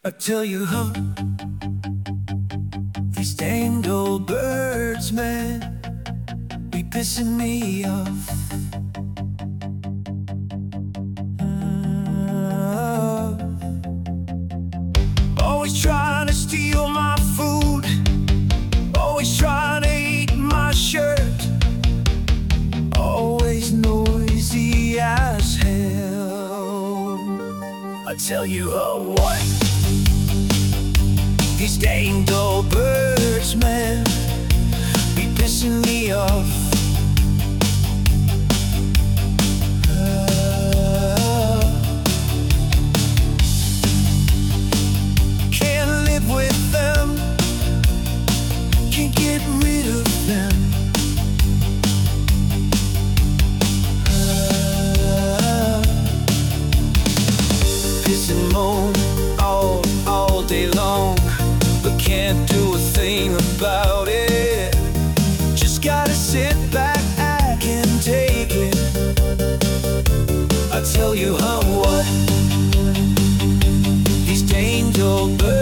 I tell you how these danged old birds, man, be pissing me off. Always trying to steal my food, always trying to eat my shirt, always noisy as hell. I tell you what, these danged old birds, man, be pissing me off. Can't live with them, can't get rid of them. Piss and moan all day long, but can't do a thing about it. Just gotta sit back, I can take it. I tell you how what, these danged old birds